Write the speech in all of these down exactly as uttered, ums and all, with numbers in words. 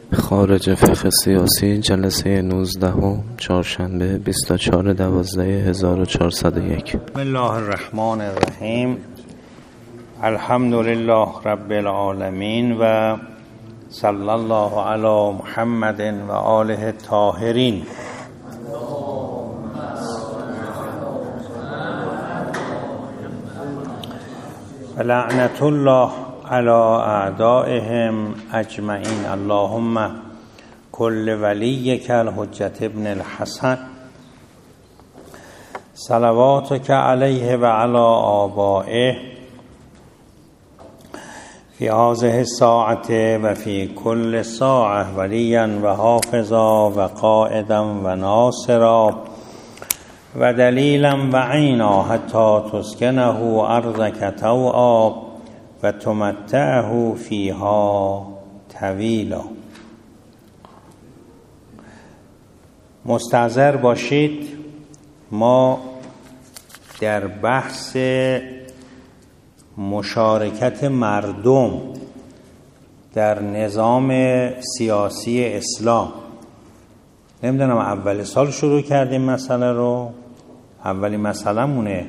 خارج فقه سیاسی جلسه نوزدهم چهارشنبه بیست و چهار دوازده هزار و چهارصد و یک. بسم الله الرحمن الرحیم. الحمد لله رب العالمین و صلی الله علی محمد و آله الطاهرین. لعنت الله علی اعدائهم اجمعین. اللهم کل ولیک الحجة ابن الحسن صلواتک علیه و علی آبائه فی هذه الساعة و فی کل ساعة ولیا و حافظا و قائدا و ناصرا و دلیلا و عینا حتی تسکنه ارضک طوعا و تمتعه فیها طویلا. مستحضر باشید ما در بحث مشارکت مردم در نظام سیاسی اسلام، نمیدونم اول سال شروع کردیم مسئله رو. اولی مسئله مونه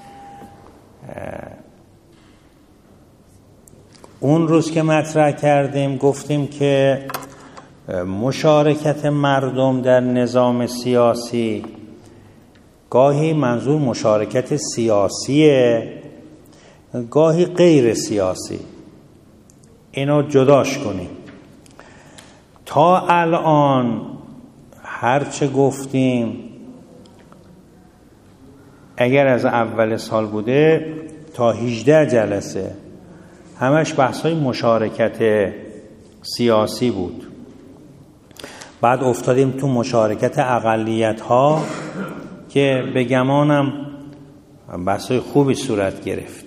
اون روز که مطرح کردیم گفتیم که مشارکت مردم در نظام سیاسی گاهی منظور مشارکت سیاسیه، گاهی غیر سیاسی. اینو جداش کنیم. تا الان هرچه گفتیم اگر از اول سال بوده تا هجده جلسه همش بحثای مشارکت سیاسی بود. بعد افتادیم تو مشارکت اقلیت ها که به گمانم بحثای خوبی صورت گرفت.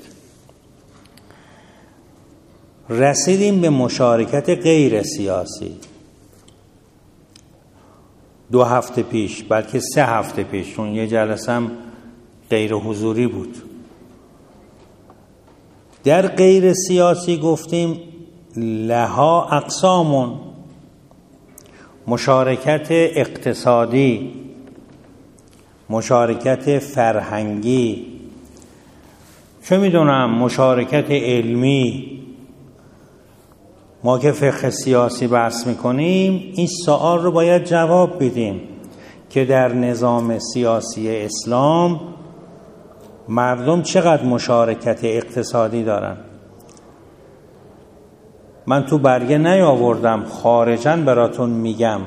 رسیدیم به مشارکت غیر سیاسی دو هفته پیش، بلکه سه هفته پیش، چون یه جلسه هم غیر حضوری بود. در غیر سیاسی گفتیم لها اقسامون: مشارکت اقتصادی، مشارکت فرهنگی، چه میدونم مشارکت علمی. ما که فقه سیاسی بحث میکنیم این سوال رو باید جواب بدیم که در نظام سیاسی اسلام مردم چقدر مشارکت اقتصادی دارن. من تو برگه نیاوردم، خارجاً براتون میگم.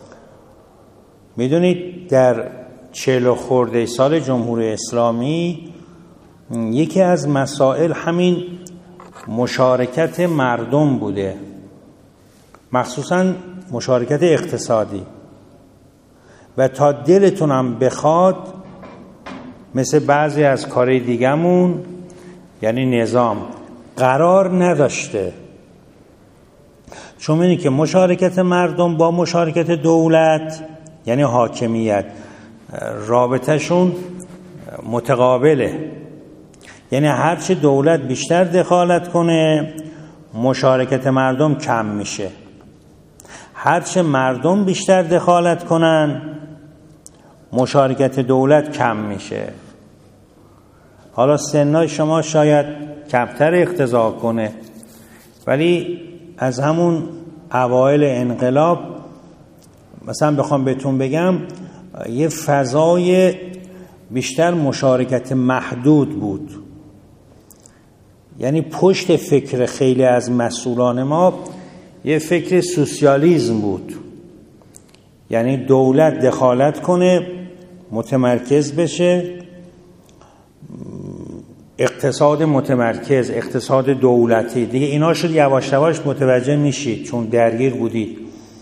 میدونید در چهل و خورده سال جمهوری اسلامی یکی از مسائل همین مشارکت مردم بوده، مخصوصاً مشارکت اقتصادی. و تا دلتونم بخواد مثل بعضی از کارهای دیگمون، یعنی نظام قرار نداشته. چون می‌بینی که مشارکت مردم با مشارکت دولت یعنی حاکمیت رابطه‌شون متقابله. یعنی هرچی دولت بیشتر دخالت کنه مشارکت مردم کم میشه، هرچی مردم بیشتر دخالت کنن مشارکت دولت کم میشه. حالا سنای شما شاید کمتر اقتضا کنه، ولی از همون اوایل انقلاب مثلا بخوام بهتون بگم یه فضای بیشتر مشارکت محدود بود. یعنی پشت فکر خیلی از مسئولان ما یه فکر سوسیالیسم بود، یعنی دولت دخالت کنه، متمرکز بشه، اقتصاد متمرکز، اقتصاد دولتی دیگه. اینا شد یواش یواش متوجه میشید چون درگیر بودید.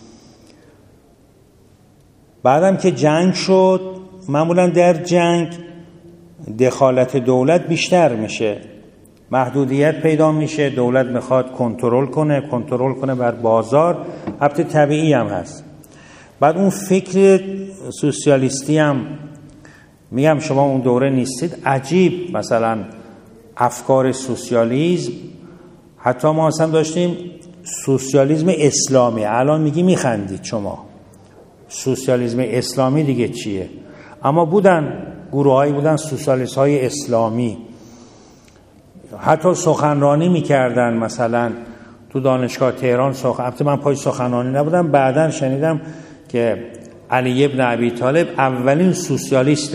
بعدم که جنگ شد معمولا در جنگ دخالت دولت بیشتر میشه، محدودیت پیدا میشه، دولت میخواد کنترل کنه کنترل کنه بر بازار. البته طبیعی هم هست. بعد اون فکر سوسیالیستی هم میگم شما اون دوره نیستید، عجیب مثلا افکار سوسیالیسم. حتی ما اصلا داشتیم سوسیالیسم اسلامی. الان میگی میخندید شما، سوسیالیسم اسلامی دیگه چیه؟ اما بودن گروهایی بودن سوسیالیست های اسلامی، حتی سخنرانی میکردن. مثلا تو دانشگاه تهران سخن، البته من پای سخنرانی نبودم، بعداً شنیدم که علی ابن ابی طالب اولین سوسیالیست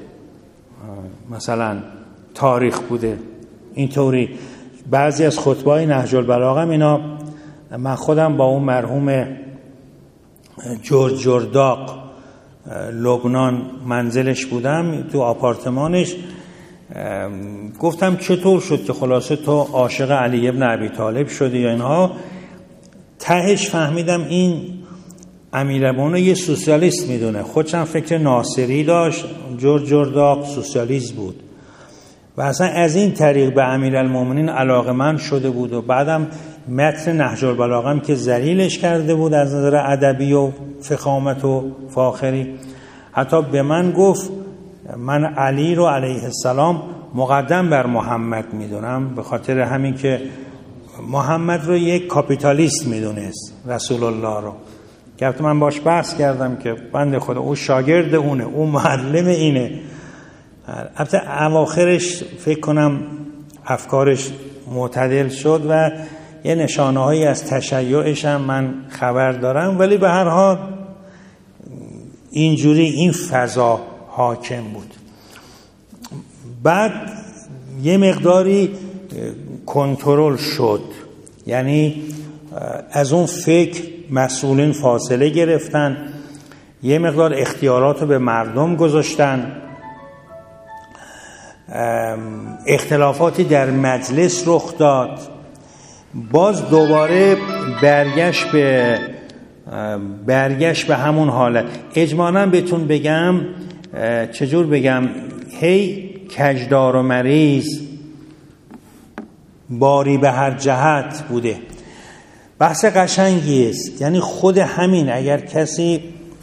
مثلا تاریخ بوده. اینطوری بعضی از خطبه‌های نهج البلاغه هم اینا، من خودم با اون مرحوم جورج جرداق لبنان منزلش بودم، تو آپارتمانش، گفتم چطور شد که خلاصه تو عاشق علی ابن ابی طالب شدی یا اینها. تهش فهمیدم این امیرالمومنین یه سوسیالیست میدونه، خودشم فکر ناصری داشت، جورج جرداق سوسیالیست بود و اصلا از این طریق به امیرالمومنین علاقه‌مند شده بود. و بعدم متن نهج البلاغه هم که ذلیلش کرده بود از نظر ادبی و فخامت و فاخری، حتی به من گفت من علی رو علیه السلام مقدم بر محمد میدونم، به خاطر همین که محمد رو یک کاپیتالیست میدونست رسول الله رو. که من باش بحث کردم که بنده خدا او شاگرد اونه، او معلم اینه. البته اواخرش فکر کنم افکارش معتدل شد و یه نشانه هایی از تشیعش هم من خبر دارم، ولی به هر حال اینجوری این فضا حاکم بود. بعد یه مقداری کنترل شد، یعنی از اون فکر مسئولین فاصله گرفتن، یه مقدار اختیارات رو به مردم گذاشتن، اختلافاتی در مجلس رخ داد، باز دوباره برگشت به برگشت به همون حالت. اجمالاً بهتون بگم، چجور بگم، هی کجدار و مریض، باری به هر جهت بوده. بحث قشنگی است، یعنی خود همین اگر کسی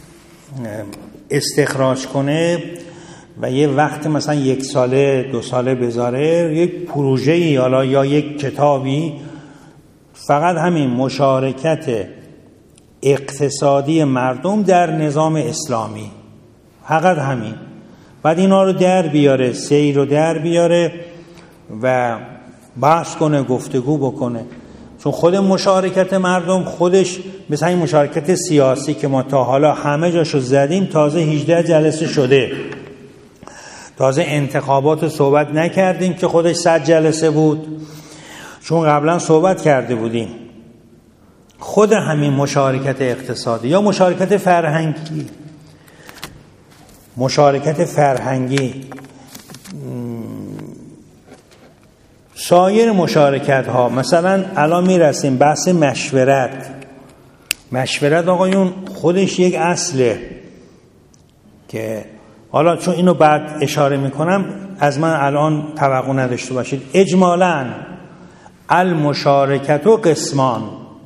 استخراج کنه و یه وقت مثلا یک ساله دو ساله بذاره، یک پروژه‌ای حالا یا یک کتابی، فقط همین مشارکت اقتصادی مردم در نظام اسلامی، فقط همین، بعد اینا رو در بیاره، سیر رو در بیاره و بحث کنه، گفتگو بکنه. چون خود مشارکت مردم خودش مثل این مشارکت سیاسی که ما تا حالا همه جاشو زدیم، تازه هجده جلسه شده، تازه انتخابات رو صحبت نکردیم که خودش صد جلسه بود، چون قبلا صحبت کرده بودیم. خود همین مشارکت اقتصادی یا مشارکت فرهنگی، مشارکت فرهنگی، سایر مشارکت ها، مثلا الان میرسیم بحث مشورت. مشورت آقایون خودش یک اصله که حالا چون اینو بعد اشاره میکنم از من الان توقع نداشته باشید. اجمالاً المشارکت و قسمان،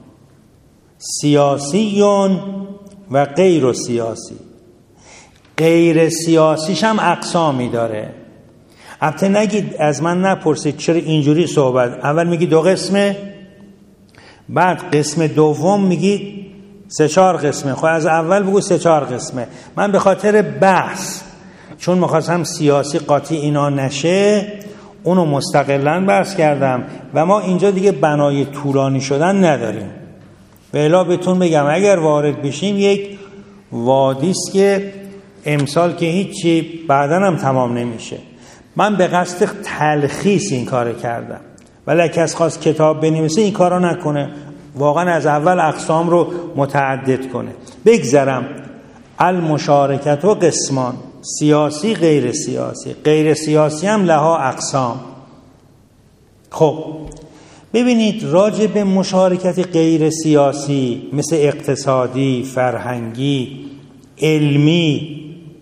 سیاسی و غیر سیاسی. غیر سیاسیش هم اقسامی داره. البته نگید از من نپرسید چرا اینجوری صحبت، اول میگی دو قسمه، بعد قسم دوم میگی سه چهار قسمه. خب از اول بگو سه چهار قسمه. من به خاطر بحث، چون میخواستم سیاسی قاطی اینا نشه، اونو مستقلاً بحث کردم و ما اینجا دیگه بنای طولانی شدن نداریم. به الا بهتون بگم اگر وارد بشیم یک وادیست که امسال که هیچی بعداً هم تمام نمیشه. من به قصد تلخیص این کار کردم، ولی کس خواست کتاب بنویسه این کارو نکنه، واقعا از اول اقسام رو متعدد کنه. بگذرم المشارکت و قسمان، سیاسی غیر سیاسی. غیر سیاسی هم لها اقسام. خب ببینید راجع به مشارکت غیر سیاسی مثل اقتصادی، فرهنگی، علمی،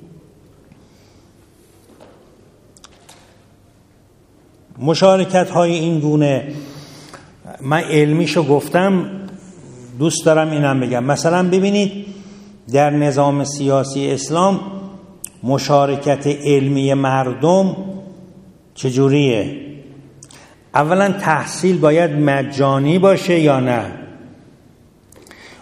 مشارکت های این گونه، من علمیشو گفتم، دوست دارم اینم بگم. مثلا ببینید در نظام سیاسی اسلام مشارکت علمی مردم چجوریه؟ اولا تحصیل باید مجانی باشه یا نه؟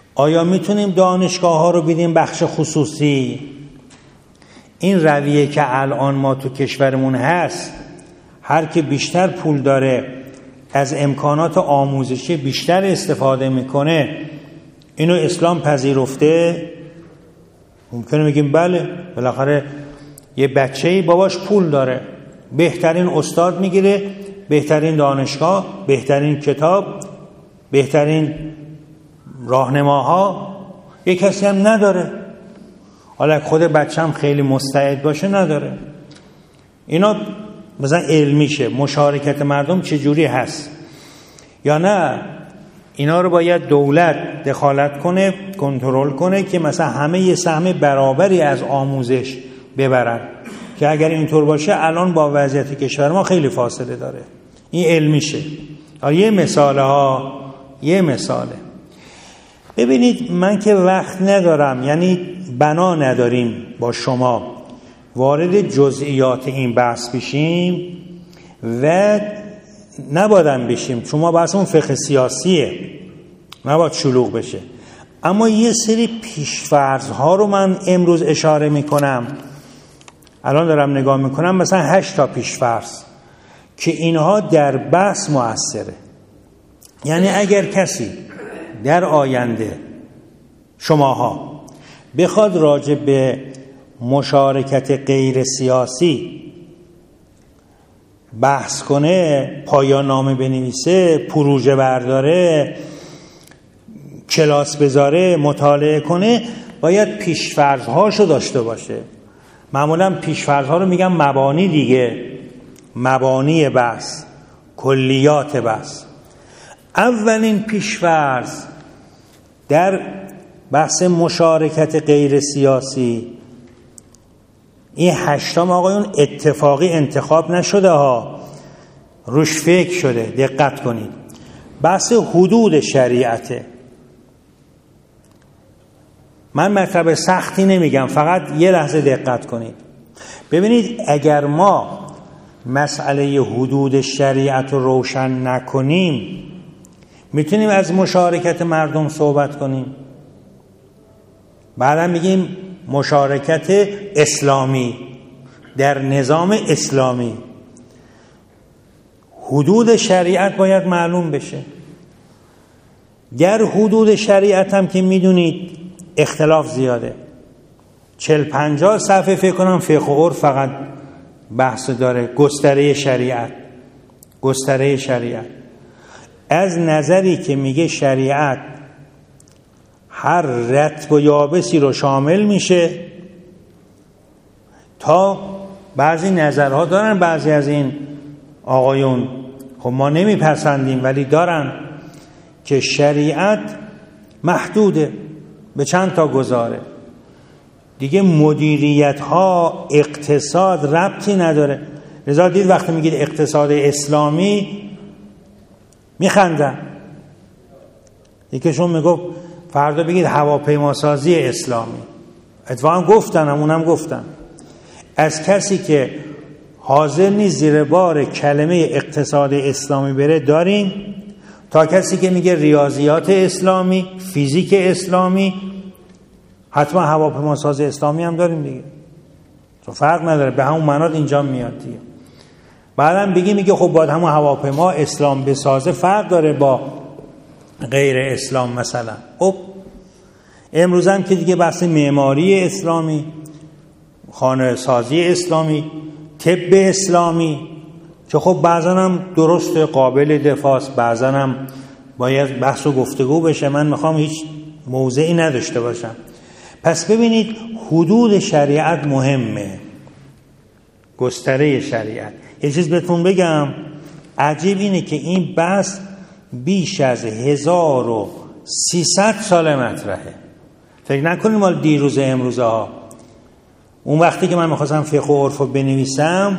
آیا میتونیم دانشگاه ها رو بدیم بخش خصوصی؟ این رویه که الان ما تو کشورمون هست، هر که بیشتر پول داره از امکانات آموزشی بیشتر استفاده میکنه، اینو اسلام پذیرفته؟ ممکنه بگیم بله، بالاخره یه بچه‌ای باباش پول داره، بهترین استاد میگیره، بهترین دانشگاه، بهترین کتاب، بهترین راهنماها. یه کسی هم نداره، حالا خود بچه‌م خیلی مستعد باشه نداره. اینا مثلا علمیشه، مشارکت مردم چجوری هست یا نه؟ اینا رو باید دولت دخالت کنه، کنترل کنه که مثلا همه یه سهم برابری از آموزش ببرن، که اگر اینطور باشه الان با وضعیت کشور ما خیلی فاصله داره. این علمیشه. یه مثاله ها یه مثاله. ببینید من که وقت ندارم، یعنی بنا نداریم با شما وارد جزئیات این بحث بشیم و نبادم بشیم، چون ما بحث اون فقه سیاسیه، نباید شلوغ بشه. اما یه سری پیشفرض ها رو من امروز اشاره میکنم. الان دارم نگاه میکنم، مثلا هشت تا پیشفرض که اینها در بحث مؤثره. یعنی اگر کسی در آینده شماها بخواد راجع به مشارکت غیر سیاسی بحث کنه، پایان نامه بنویسه، پروژه برداره، کلاس بذاره، مطالعه کنه، باید پیش‌فرض‌هاشو داشته باشه. معمولا پیش‌فرض‌ها رو میگم مبانی دیگه، مبانی بحث، کلیات بحث. اولین پیش‌فرض در بحث مشارکت غیر سیاسی، این هشتم آقایون اتفاقی انتخاب نشده ها، روش فکر شده، دقت کنید. بحث حدود شریعته. من مطلب سختی نمیگم، فقط یه لحظه دقت کنید. ببینید اگر ما مسئله حدود شریعت رو روشن نکنیم، میتونیم از مشارکت مردم صحبت کنیم؟ بعدا میگیم مشارکت اسلامی در نظام اسلامی. حدود شریعت باید معلوم بشه. در حدود شریعت هم که میدونید اختلاف زیاده. چل پنجاه صفحه فکر کنم فقه و عرف فقط بحث داره. گستره شریعت، گستره شریعت از نظری که میگه شریعت هر رطب و یابسی رو شامل میشه، تا بعضی نظرها دارن بعضی از این آقایون، خب ما نمیپسندیم ولی دارن، که شریعت محدوده به چند تا گزاره دیگه. مدیریت ها اقتصاد ربطی نداره. لذا دید وقتی میگید اقتصاد اسلامی میخندن. یکیشون میگفت فردا بگید هواپیماسازی اسلامی. اتفاقا گفتن، همونم گفتن. از کسی که حاضر نیست زیر بار کلمه اقتصاد اسلامی بره داریم، تا کسی که میگه ریاضیات اسلامی، فیزیک اسلامی، حتما هواپیماساز اسلامی هم داریم دیگه. تو فرق نداره، به همون مناد اینجا میاد دیگه. بعدم بگی میگه خب باید همون هواپیما اسلام بسازه، فرق داره با غیر اسلام مثلا. خب امروز هم که دیگه بحث معماری اسلامی، خانه سازی اسلامی، طب اسلامی، که خب بعضا هم درست قابل دفاع، بعضا هم باید بحث و گفتگو بشه. من میخوام هیچ موضعی نداشته باشم. پس ببینید حدود شریعت مهمه، گستره شریعت. یه چیز بهتون بگم عجیب اینه که این بحث بیش از هزار و سیصد سال مطرحه. فکر نکنید مال دیروز امروزه ها. اون وقتی که من میخواستم فقه و عرف رو بنویسم،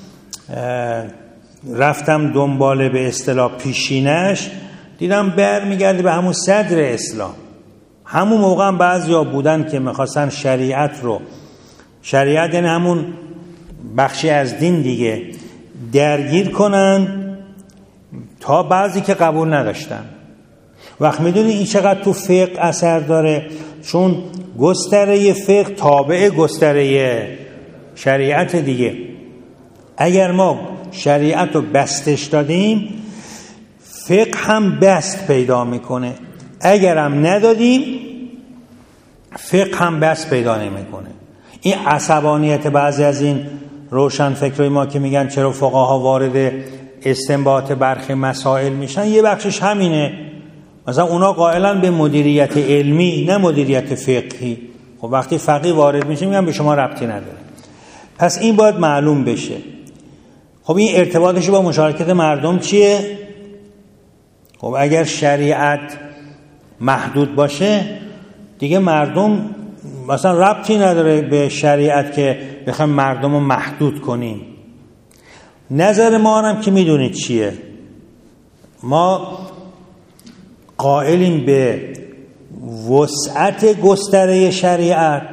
رفتم دنبال به اصطلاح پیشینش، دیدم بر میگرده به همون صدر اسلام. همون موقع هم بعضیا بودن که میخواستن شریعت رو، شریعت یعنی همون بخشی از دین دیگه، درگیر کنن، تا بعضی که قبول نداشتن. وقت میدونی این چقدر تو فقه اثر داره، چون گستره فقه تابع گستره شریعت دیگه. اگر ما شریعت رو بستش دادیم، فقه هم بست پیدا میکنه. اگر هم ندادیم، فقه هم بست پیدا نمیکنه. این عصبانیت بعضی از این روشن فکرای ما که میگن چرا فقها وارد استنباط برخی مسائل میشن، یه بخشش همینه. مثلا اونا قائلن به مدیریت علمی نه مدیریت فقهی. خب وقتی فقیه وارد میشه میگن به شما ربطی نداره. پس این باید معلوم بشه. خب این ارتباطش با مشارکت مردم چیه؟ خب اگر شریعت محدود باشه دیگه مردم مثلا ربطی نداره به شریعت که بخوایم مردم رو محدود کنیم. نظر ما هم که میدونید چیه، ما قائلیم به وسعت گستره شریعت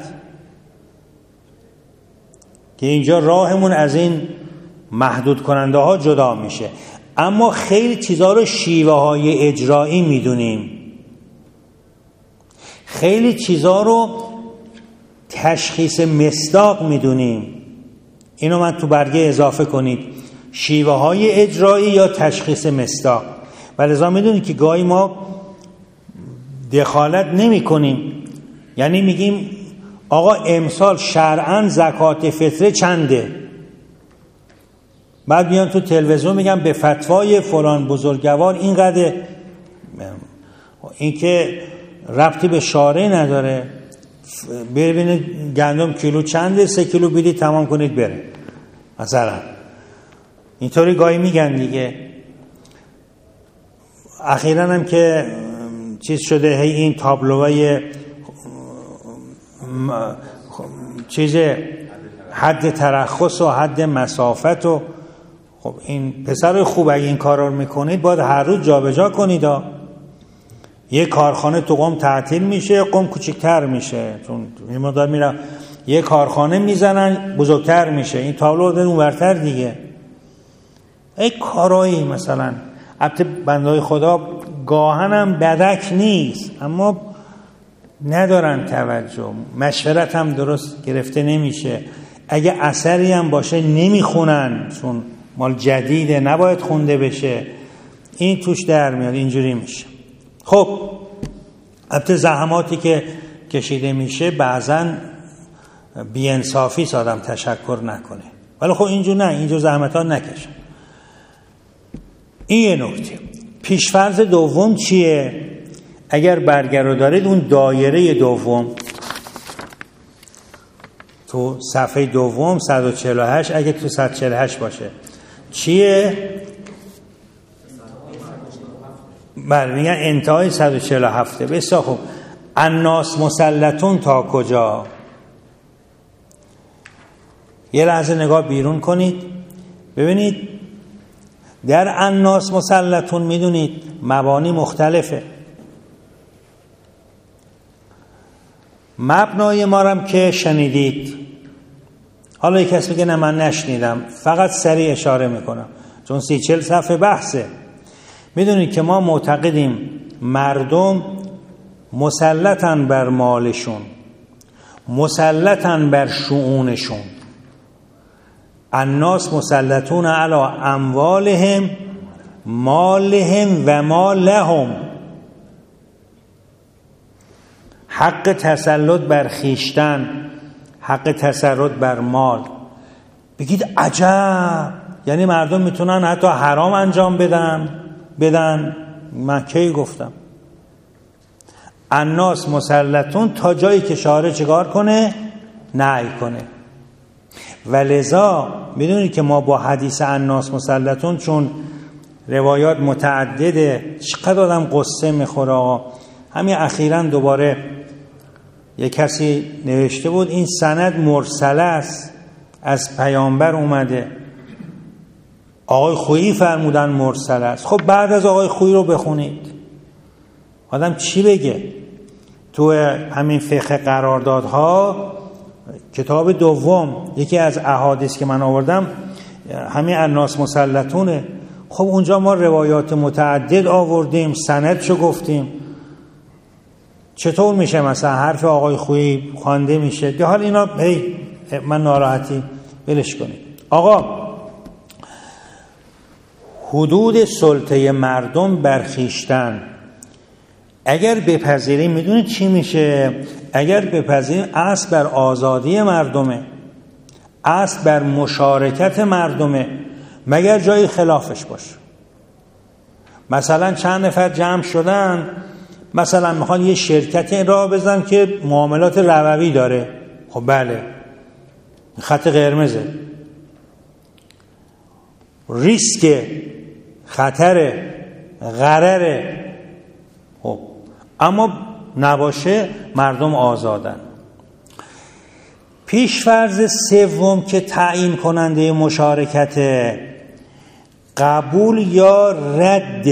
که اینجا راهمون از این محدود کننده ها جدا میشه، اما خیلی چیزها رو شیوه های اجرایی میدونیم، خیلی چیزها رو تشخیص مصداق میدونیم. اینو من تو برگه اضافه کنید، شیوه های اجرایی یا تشخیص مصداق. ولذا میدونید که گاهی ما دخالت نمی کنیم، یعنی میگیم آقا امسال شرعاً زکات فطره چنده، بعد بیان تو تلویزیون میگم به فتوای فلان بزرگوار اینقدر. این که ربطی به شارع نداره. ببینید گندم کیلو چنده، سه کیلو بیدی تمام کنید بره، مثلا اینطوری گاهی میگن دیگه. اخیراً هم که چیز شده، هی این تابلوهای چیز حد ترخص و حد مسافت و خب این پسر خوب اگه این کار رو میکنید باید هر روز جابجا کنید ها. یه کارخانه تو قم تعطیل میشه، قم کوچکتر میشه، چون این مقدار میره یه کارخانه میزنن بزرگتر میشه، این تابلو رو اونورتر دیگه. ای کارایی مثلا البته بندهای خدا گاهنم بدک نیست، اما ندارن توجه، مشورت هم درست گرفته نمیشه، اگه اثری هم باشه نمیخونن چون مال جدیده نباید خونده بشه، این توش در میاد، اینجوری میشه. خب البته زحماتی که کشیده میشه بعضا بی‌انصافی آدم تشکر نکنه، ولی خب اینجور نه، اینجور زحمت ها نکشن. این یه نکته. پیشفرض دوم چیه؟ اگر برگه رو دارید، اون دایره دوم تو صفحه دوم صد و چهل و هشت، اگه تو صد و چهل و هشت باشه چیه؟ بله میگن انتهای صد و چهل و هفت. بسیار خوب. الناس مسلطون تا کجا؟ یه لحظه نگاه بیرون کنید ببینید در الناس مسلطون میدونید مبانی مختلفه. مبنای ما هم که شنیدید، حالا یک کسی میگه نه من نشنیدم، فقط سریع اشاره میکنم چون سی چل صفحه بحثه. میدونید که ما معتقدیم مردم مسلطن بر مالشون، مسلطن بر شؤونشون. الناس مسلطون علی اموالهم مالهم و ما لهم. حق تسلط بر خیشتن، حق تسلط بر مال. بگید عجب، یعنی مردم میتونن حتی حرام انجام بدن بدن من کی گفتم؟ الناس مسلطون تا جایی که شارع چیکار کنه؟ نهی کنه. ولذا میدونید که ما با حدیث الناس مسلطون، چون روایات متعدده، چقدر آدم قصه میخوره. همین اخیراً دوباره یک کسی نوشته بود این سند مرسل است، از پیامبر اومده، آقای خویی فرمودن مرسل است. خب بعد از آقای خویی رو بخونید، آدم چی بگه؟ تو همین فقه قراردادها کتاب دوم یکی از احادیث که من آوردم همین الناس مسلطونه. خب اونجا ما روایات متعدد آوردیم، سندشو گفتیم. چطور میشه مثلا حرف آقای خویی خوانده میشه؟ که حال اینا هی من ناراحتی بلش کنید. آقا حدود سلطه مردم برخیشتن اگر بپذیریم، میدونید چی میشه؟ اگر بپذیریم اصل بر آزادی مردمه، اصل بر مشارکت مردمه، مگر جای خلافش باشه. مثلا چند نفر جمع شدن، مثلا میخوان یه شرکتی راه بزنن که معاملات ربوی داره، خب بله خط قرمزه، ریسک، خطر، غرره، خب اما نباشه مردم آزادن. پیش‌فرض سوم که تعیین کننده مشارکت، قبول یا رد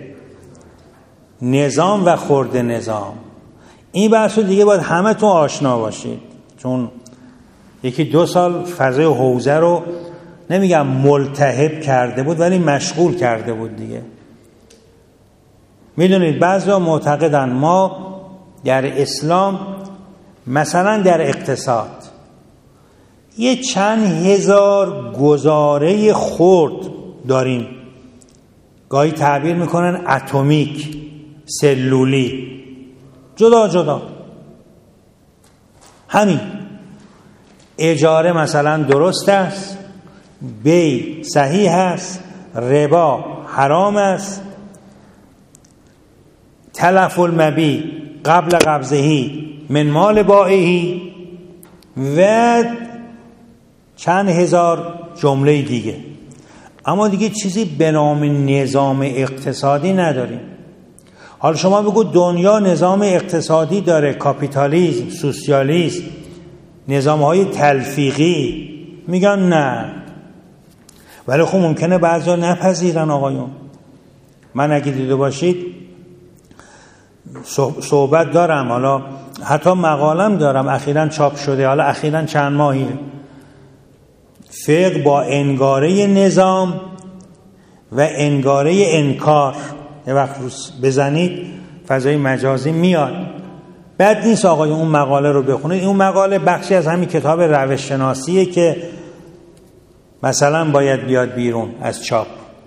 نظام و خرد نظام. این بحثو دیگه باید همه تو آشنا باشید، چون یکی دو سال فضای حوزه رو نمیگم ملتهب کرده بود ولی مشغول کرده بود دیگه. میدونید بعضیا معتقدن ما در اسلام مثلا در اقتصاد یه چند هزار گزاره خرد داریم، گاهی تعبیر میکنن اتمیک، سلولی، جدا جدا. همین اجاره مثلا درست است، بی صحیح است، ربا حرام است، تلف المبی قبل قبضهی من مال بائعی و چند هزار جمله دیگه. اما دیگه چیزی به نام نظام اقتصادی نداریم. حالا شما بگو دنیا نظام اقتصادی داره، کاپیتالیسم، سوسیالیسم، نظام‌های تلفیقی، میگن نه. ولی خب ممکنه بعضیا نپذیرن آقایون. من اگه دیده باشید صحبت دارم، حالا حتی مقالم دارم اخیراً چاپ شده، حالا اخیراً چند ماهیه، فقه با انگاره نظام و انگاره انکار. یه وقت بزنید فضای مجازی میاد، بد نیست آقایون اون مقاله رو بخونید. اون مقاله بخشی از همین کتاب روش شناسیه که مثلا باید بیاد بیرون از چاپ.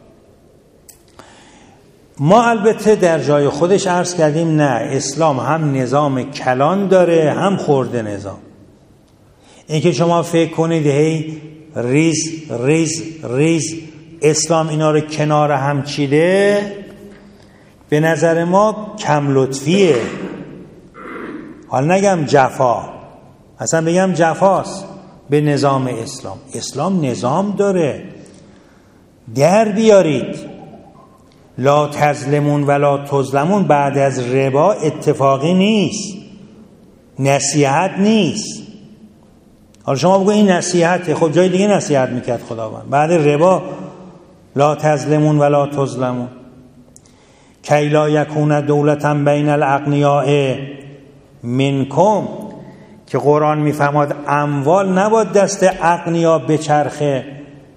ما البته در جای خودش عرض کردیم نه، اسلام هم نظام کلان داره هم خرد نظام. این که شما فکر کنید هی ریز ریز ریز اسلام اینا رو کنار هم چیده، به نظر ما کم لطفیه. حالا نگم جفا، اصلا بگم جفاست به نظام اسلام. اسلام نظام داره، در بیارید. لا تظلمون ولا تظلمون بعد از ربا اتفاقی نیست، نصیحت نیست. حالا شما بگو این نصیحته، خب جای دیگه نصیحت میکرد خداوند. بعد ربا لا تظلمون ولا تظلمون کی لا یکون دولتا بین الاغنیاء منکم، که قرآن میفهمد اموال نباید دست اغنیا بچرخه.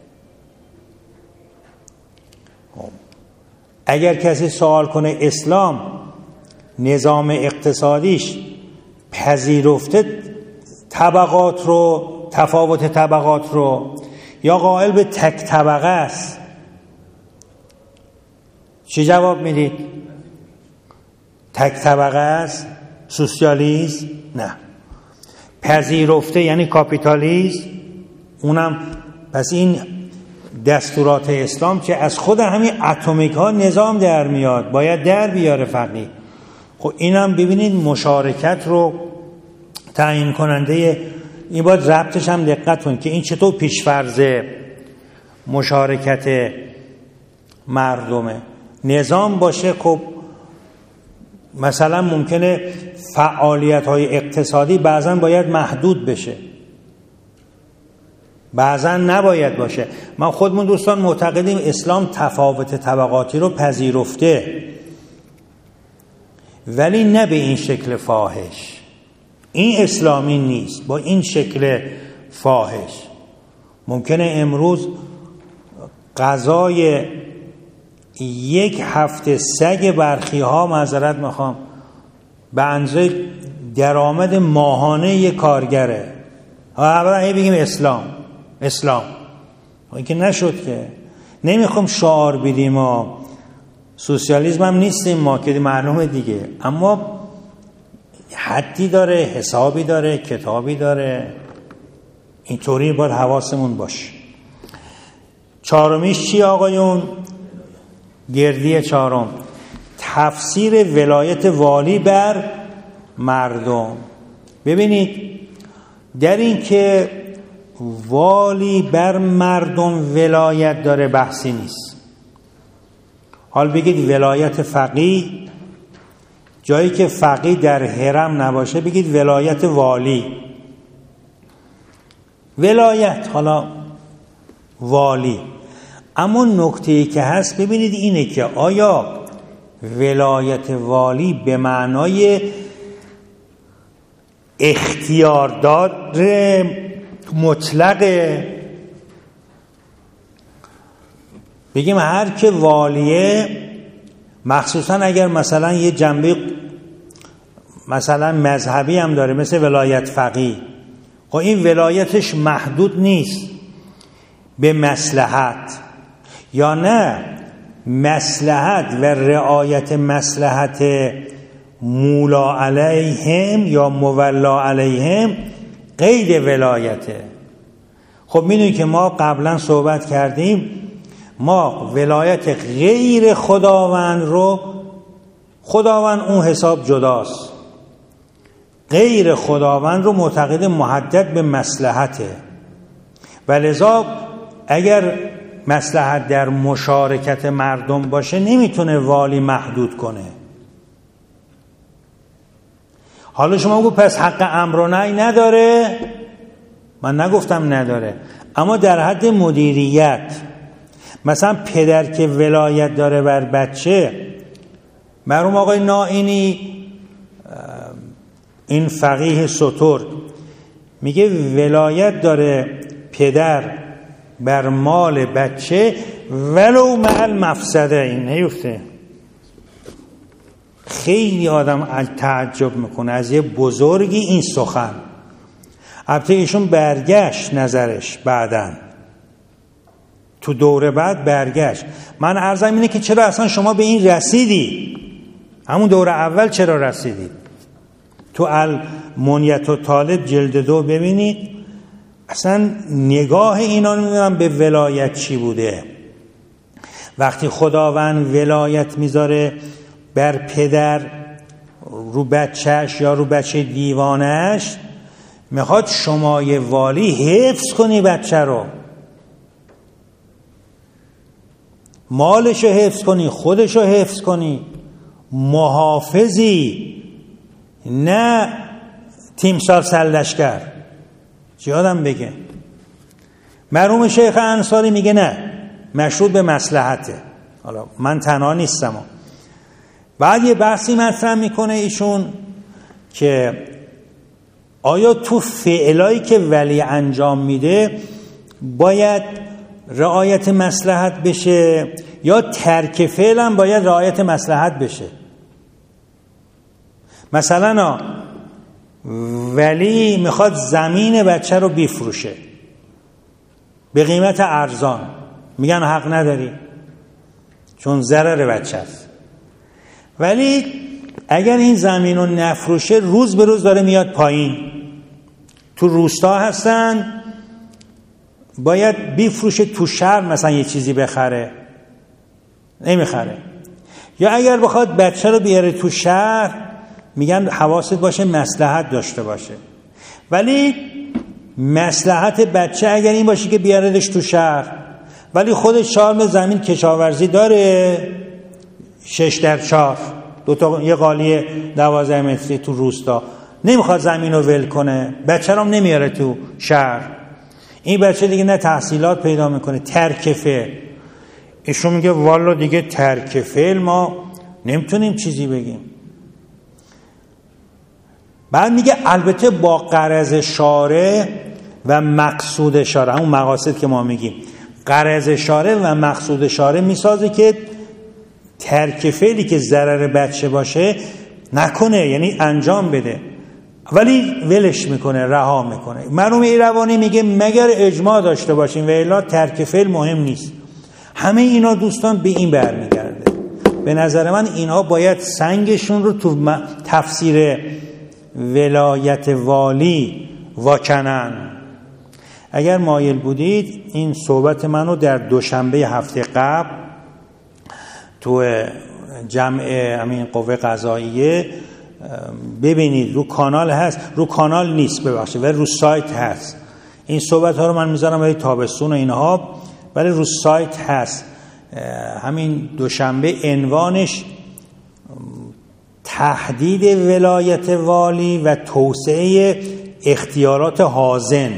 اگر کسی سوال کنه اسلام نظام اقتصادیش پذیرفته طبقات رو، تفاوت طبقات رو، یا قائل به تک طبقه است، چی جواب میدید؟ تک طبقه است؟ سوسیالیسم؟ نه. پذیرفته یعنی کاپیتالیسم، اونم پس این دستورات اسلام که از خود همین اتمیک ها نظام در میاد، باید در بیاره فقیه. خب اینم ببینید مشارکت رو تعیین کننده، این باید ربطش هم دقت کنید که این چطور پیش‌فرض مشارکت مردمه. نظام باشه خب مثلا ممکنه فعالیت‌های اقتصادی بعضاً باید محدود بشه، بعضاً نباید باشه. ما خودمون دوستان معتقدیم اسلام تفاوت طبقاتی رو پذیرفته، ولی نه به این شکل فاحش. این اسلامی نیست با این شکل فاحش. ممکنه امروز غذای یک هفته سگ برخی ها، معذرت میخوام، به اندازه درآمد ماهانه یک کارگره. اولا هی بگیم اسلام اسلام، این که نشد که. نمیخوام شعار بدیم ما سوسیالیسم هم نیستیم ما که معلومه دیگه، اما حدی داره، حسابی داره، کتابی داره. اینطوری باید حواسمون باشه. چهارمیش چی آقایون؟ گردی چهارم، تفسیر ولایت والی بر مردم. ببینید در این که والی بر مردم ولایت داره بحثی نیست. حال بگید ولایت فقیه، جایی که فقیه در حرم نباشه بگید ولایت والی. ولایت حالا والی. اما نکته‌ای که هست ببینید اینه که آیا ولایت والی به معنای اختیاردار مطلقه، بگیم هر که والیه، مخصوصا اگر مثلا یه جنبه مثلا مذهبی هم داره مثل ولایت فقیه، خب این ولایتش محدود نیست به مصلحت، یا نه مصلحت و رعایت مصلحت مولا علیهم یا مولا علیهم قید ولایته. خب میدونید که ما قبلا صحبت کردیم، ما ولایت غیر خداوند رو، خداوند اون حساب جداست، غیر خداوند رو معتقد محدد به مصلحته، و لذا اگر مصلحت در مشارکت مردم باشه نمیتونه والی محدود کنه. حالا شما بگو پس حق امر و نهی نداره؟ من نگفتم نداره، اما در حد مدیریت. مثلا پدر که ولایت داره بر بچه، مرحوم آقای نائینی این فقیه سترگ میگه ولایت داره پدر بر مال بچه ولو مع المفسده. این نیفته. خیلی آدم تعجب میکنه از یه بزرگی این سخن. البته ایشون برگشت نظرش بعداً تو دوره بعد برگشت. من عرضم اینه که چرا اصلا شما به این رسیدی؟ همون دوره اول چرا رسیدید؟ تو المنیت و طالب جلد دو ببینید اصلا نگاه اینا نمیدونم به ولایت چی بوده. وقتی خداوند ولایت میذاره بر پدر رو بچهش یا رو بچه دیوانش، میخواد شمای والی حفظ کنی بچه رو، مالشو حفظ کنی، خودشو حفظ کنی، محافظی، نه تیمسار سرلشکر. چی آدم بگه؟ مرحوم شیخ انصاری میگه نه، مشروط به مصلحته. حالا من تنها نیستم. بعد یه بحثی مطرح میکنه ایشون که آیا تو فعلایی که ولی انجام میده باید رعایت مصلحت بشه یا ترک فعل هم باید رعایت مصلحت بشه؟ مثلا ولی میخواد زمین بچه رو بفروشه به قیمت ارزان، میگن حق نداری چون ضرر بچه است. ولی اگر این زمین رو نفروشه روز به روز داره میاد پایین، تو روستا هستن باید بفروشه، تو شهر مثلا یه چیزی بخره نمیخره. یا اگر بخواد بچه رو بیاره تو شهر میگن حواست باشه مصلحت داشته باشه. ولی مصلحت بچه اگر این باشه که بیاردش تو شهر ولی خودش چهار متر زمین کشاورزی داره، شش در چهار، دو تا یه قالی دوازده متری تو روستا، نمیخواد زمین رو ول کنه، بچه رو نمیاره تو شهر، این بچه دیگه نه تحصیلات پیدا میکنه، ترک فعل. ایشون میگه والا دیگه ترک فعل ما نمیتونیم چیزی بگیم. بعد میگه البته با غرض شارع و مقصود شارع، همون مقاصد که ما میگیم، غرض شارع و مقصود شارع میسازه که ترک فعلی که ضرر بچه باشه نکنه، یعنی انجام بده، ولی ولش میکنه، رها میکنه. مرحوم ایروانی میگه مگر اجماع داشته باشیم و الا ترک فعل مهم نیست. همه اینا دوستان به این برمیگرده. به نظر من اینها باید سنگشون رو تو تفسیر ولایت والی واکنن. اگر مایل بودید این صحبت منو در دوشنبه هفته قبل تو جمع همین قوه قضاییه ببینید، رو کانال هست، رو کانال نیست ببخشید ولی رو سایت هست. این صحبت ها رو من میذارم برای تابستون و اینها، ولی رو سایت هست. همین دوشنبه عنوانش تهدید ولایت والی و توسعه اختیارات حاضن.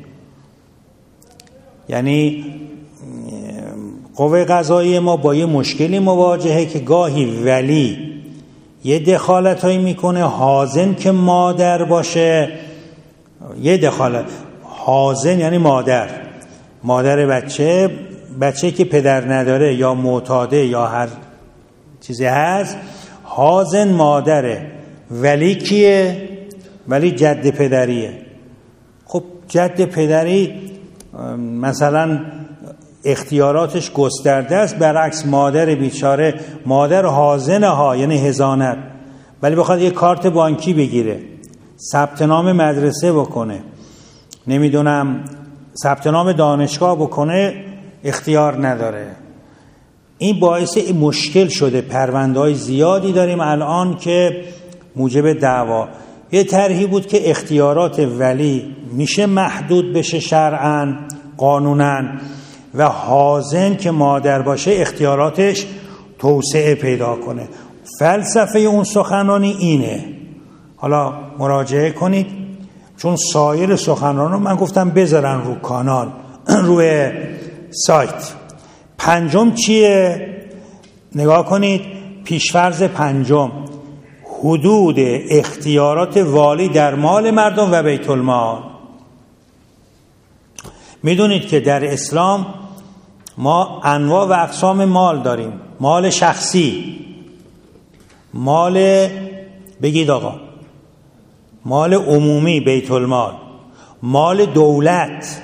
یعنی قوه قضاییه ما با یه مشکلی مواجهه که گاهی ولی یه دخالت هایی میکنه، حاضن که مادر باشه، یه دخالت حاضن یعنی مادر مادر بچه، بچه که پدر نداره یا معتاده یا هر چیزی هست، حاضن مادره. ولی کیه؟ ولی جد پدریه. خب جد پدری مثلا اختیاراتش گسترده است، برعکس مادر بیچاره، مادر حاضنه ها یعنی حضانت، ولی بخواد یه کارت بانکی بگیره، ثبت نام مدرسه بکنه، نمیدونم ثبت نام دانشگاه بکنه، اختیار نداره. این باعث مشکل شده. پرونده‌های زیادی داریم الان که موجب دعوا. یه طرحی بود که اختیارات ولی میشه محدود بشه شرعاً قانوناً و حاضن که مادر باشه اختیاراتش توسعه پیدا کنه. فلسفه اون سخنرانی اینه. حالا مراجعه کنید، چون سایر سخنران رو من گفتم بذارن رو کانال روی سایت. پنجم چیه؟ نگاه کنید، پیشفرض پنجم حدود اختیارات والی در مال مردم و بیت المال. میدونید که در اسلام ما انواع و اقسام مال داریم. مال شخصی، مال بگید آقا مال عمومی بیت المال، مال دولت،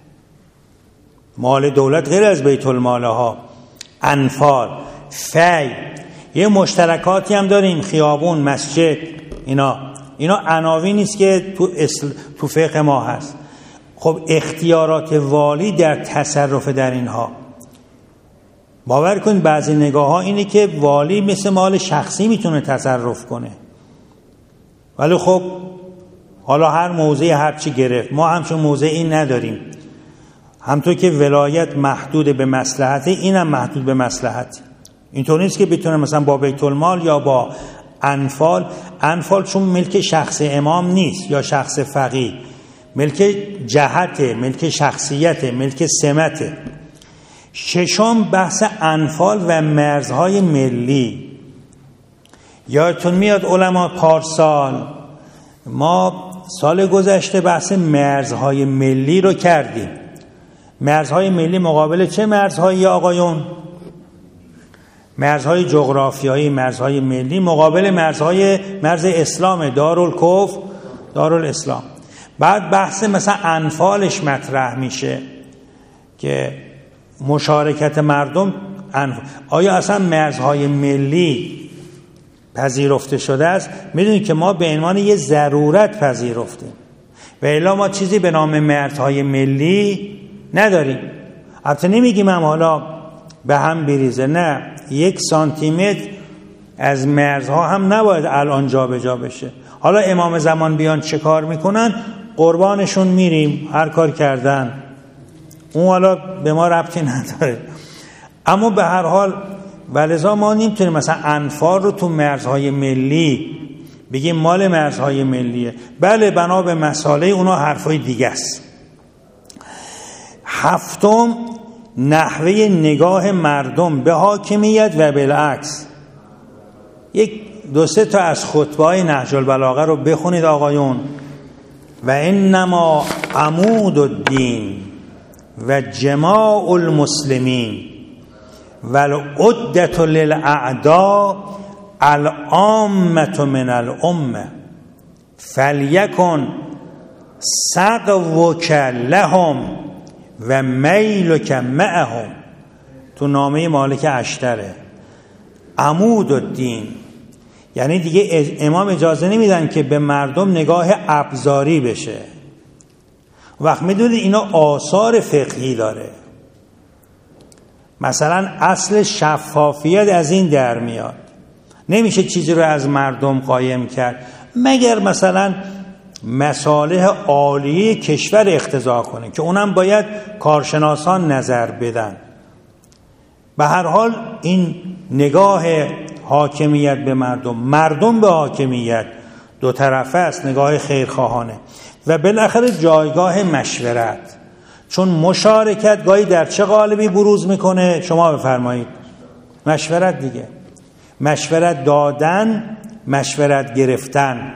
مال دولت غیر از بیت المال ها، انفال، فی. یه مشترکاتی هم داریم، خیابون، مسجد، اینا اینا عناوینی است که تو اسل... تو فقه ما هست. خب اختیارات والی در تصرف در اینها، باور کنید بعضی نگاه ها اینه که والی مثل مال شخصی میتونه تصرف کنه، ولی خب حالا هر موضعی هر چی گرفت. ما همچون موضعی نداریم. همطور که ولایت محدود به مصلحت، اینم محدود به مصلحت. اینطور نیست که بتونه مثلا با بیت المال یا با انفال، انفال چون ملک شخص امام نیست یا شخص فقیه، ملک جهت، ملک شخصیت، ملک سمت. ششم بحث انفال و مرزهای ملی. یادتون میاد علما پارسال ما سال گذشته بحث مرزهای ملی رو کردیم. مرزهای ملی مقابل چه مرزهایی آقایون؟ مرزهای جغرافیایی، مرزهای ملی مقابل مرزهای مرز اسلام، دارالکفر، دارالاسلام. بعد بحث مثلا انفالش مطرح میشه که مشارکت مردم انف... آیا اصلا مرزهای ملی پذیرفته شده است؟ میدونید که ما به عنوان یه ضرورت پذیرفتیم و الا ما چیزی به نام مرزهای ملی نداریم. البته نمیگیم هم حالا به هم بریزه، نه، یک سانتی متر از مرزها هم نباید الان جا به جا بشه. حالا امام زمان بیان چه کار میکنن؟ قربانشون میریم، هر کار کردن، اون حالا به ما ربطی نداره. اما به هر حال ولذا ما نمیتونیم مثلا انفال رو تو مرزهای ملی بگیم مال مرزهای ملیه. بله بنا به مسائل اونا حرفای دیگه است. هفتم نحوه نگاه مردم به حاکمیت و بالعکس. یک دو سه تا از خطبه‌های نهج البلاغه رو بخونید آقایون. و انما عمود الدین و جماع المسلمین والعدة للأعداء العامة من الأمة فلیکن سقوک لهم و میلک معهم. تو نامه مالک اشتره. عمود الدین، یعنی دیگه امام اجازه نمیدن که به مردم نگاه ابزاری بشه. وقت میدونید اینا آثار فقهی داره. مثلا اصل شفافیت از این در میاد، نمیشه چیزی رو از مردم قایم کرد مگر مثلا مصالح عالیه کشور اقتضا کنه که اونم باید کارشناسان نظر بدن. به هر حال این نگاه حاکمیت به مردم، مردم به حاکمیت، دو طرفه است، نگاه خیرخواهانه. و بالاخره جایگاه مشورت، چون مشارکت گاهی در چه قالبی بروز میکنه؟ شما بفرمایید. مشورت دیگه، مشورت دادن، مشورت گرفتن.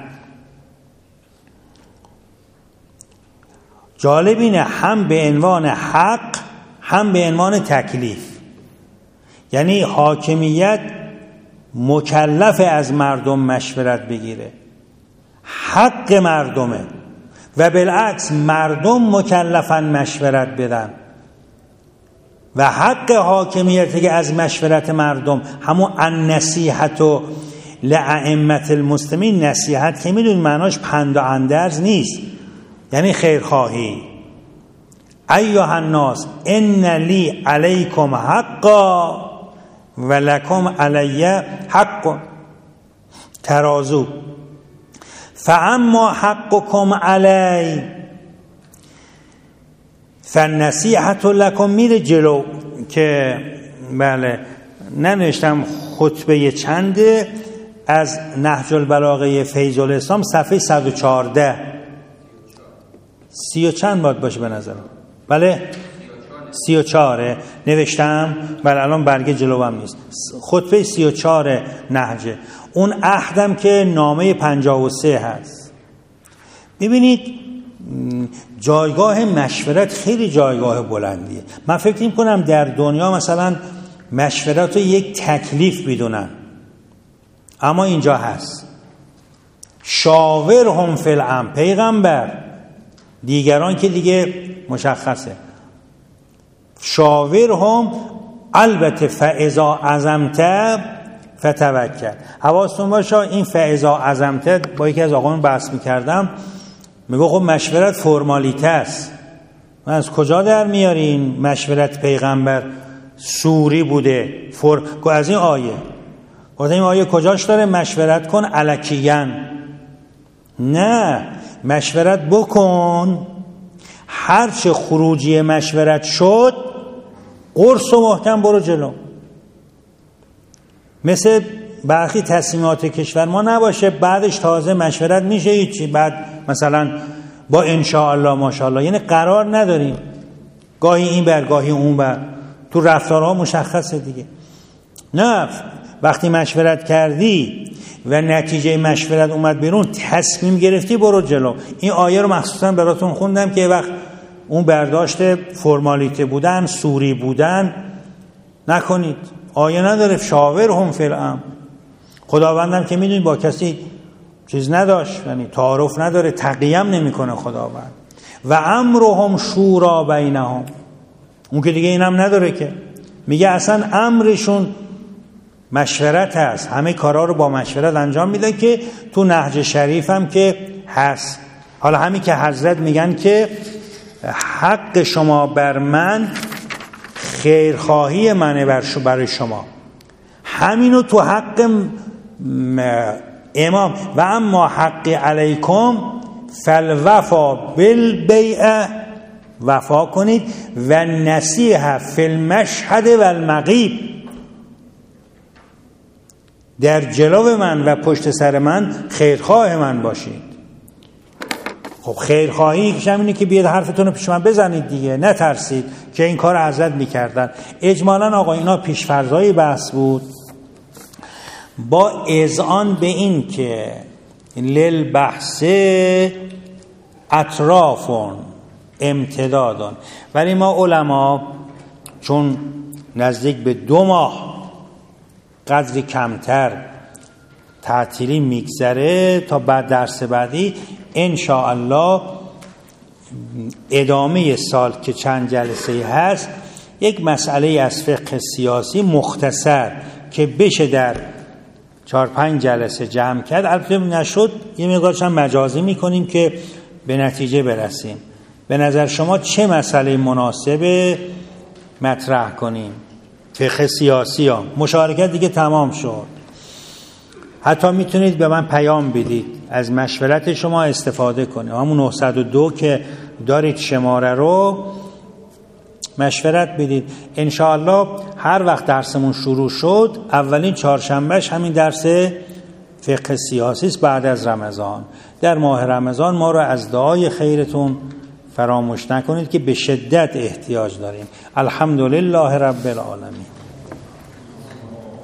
جالب اینه هم به عنوان حق هم به عنوان تکلیف. یعنی حاکمیت مکلف از مردم مشورت بگیره، حق مردمه، و بالعکس مردم مکلفن مشورت بدن و حق حاکمیت که از مشورت مردم همون النصیحت و لائمه المسلمین. نصیحت که میدونید معناش پند و اندرز نیست، یعنی خیرخواهی. ایها الناس ان لی علیکم حقا و لکم علی حق، ترازو. فاما حقکم علی فالنصیحة لکم. میره جلو که بله ننوشتم خطبه چنده از نهج البلاغه فیض الاسلام صفحه صد و چهارده، سی و چند باید باشه به نظرم. بله سی و چهاره نوشتم، بله الان برگه جلوم نیست. خطبه سی و چهار نهجه، اون عهدم که نامه پنجاه و سه هست. ببینید جایگاه مشورت خیلی جایگاه بلندیه. من فکر می کنم در دنیا مثلا مشورت رو یک تکلیف بدونن، اما اینجا هست. شاورهم فی الامر، پیغمبر، دیگران که دیگه مشخصه. شاورهم، البته فاذا عزمت فتوکل. حواستون باشه این فاذا عزمت با یکی از آقایون بحث می‌کردم، میگه خب مشورت فرمالیته است. من از کجا در میارین مشورت پیغمبر سوری بوده؟ فر... از این آیه. گفتم این آیه کجاش داره مشورت کن الکیان؟ نه، مشورت بکن، هر چه خروجی مشورت شد قرص و محکم برو جلو. مثل برخی تصمیمات کشور ما نباشه بعدش تازه مشورت میشه هیچی، بعد مثلا با انشاءالله ماشاءالله، یعنی قرار نداریم، گاهی این بر گاهی اون بر، تو رفتارها مشخصه دیگه. نه، وقتی مشورت کردی و نتیجه مشورت اومد بیرون، تصمیم گرفتی، برو جلو. این آیه رو مخصوصا براتون خوندم که وقت اون برداشت فرمالیته بودن، سوری بودن نکنید. آیه نداره شاورهم فی الامر. خداوندم که میدونید با کسی چیز نداشت، یعنی تعارف نداره، تقییم نمیکنه خداوند. و امرهم شورا بینهم، اون که دیگه اینم نداره که، میگه اصلا امرشون مشورت هست، همه کارا رو با مشورت انجام میده که تو نهج شریف هم که هست. حالا همین که حضرت میگن که حق شما بر من خیرخواهی منه برای شما، همینو تو حق امام. و اما حق علیکم فالوفا بالبیعه، وفا کنید، و نصیحه فی المشهد و المغیب، در جلو من و پشت سر من خیرخواه من باشید. خب خیرخواهی که همینه که بیاد حرفتون رو پیش من بزنید دیگه، نترسید که این کار حضرت میکردن. اجمالا آقا اینا پیشفرضای بحث بود، با اذعان به این که للبحث اطرافون امتدادون. ولی ما علما چون نزدیک به دو ماه قدری کمتر تعطیلی میگذره تا بعد درس بعدی ان شاء الله ادامه سال که چند جلسه هست یک مسئله از فقه سیاسی مختصر که بشه در چهار پنج جلسه جمع کرد. البته نشد یه مقدارش هم مجازی میکنیم که به نتیجه برسیم. به نظر شما چه مسئله مناسبه مطرح کنیم؟ فقه سیاسی ها مشارکت دیگه تمام شد. حتی میتونید به من پیام بدید، از مشورت شما استفاده کنید. همون نهصد و دو که دارید شماره رو مشورت بدید. انشاءالله هر وقت درسمون شروع شد اولین چهارشنبهش همین درس فقه سیاسی است بعد از رمضان. در ماه رمضان ما رو از دعای خیرتون فراموش نکنید که به شدت احتیاج داریم. الحمدلله رب العالمین.